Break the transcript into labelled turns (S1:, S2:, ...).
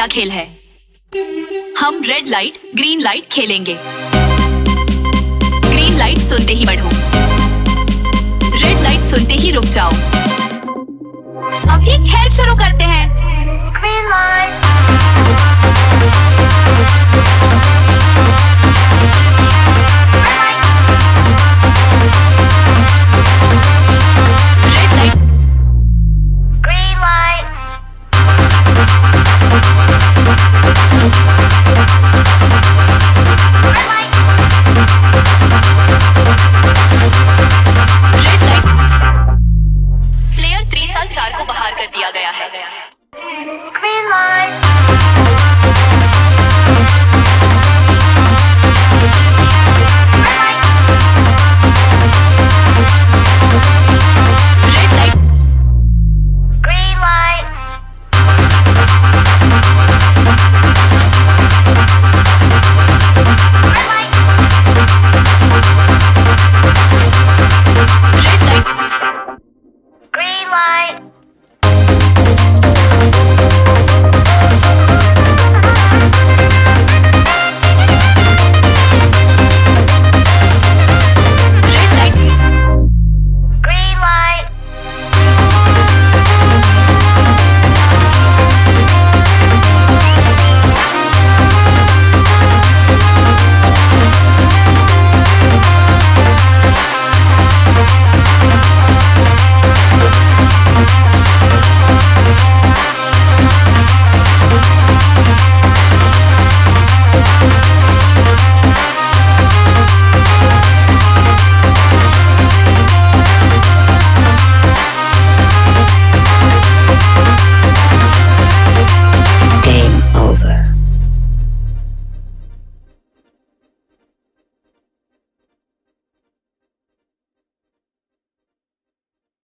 S1: पहला खेल है। हम रेड लाइट ग्रीन लाइट खेलेंगे। ग्रीन लाइट सुनते ही बढ़ो, रेड लाइट सुनते ही रुक जाओ। अभी खेल शुरू करते हैं। Green light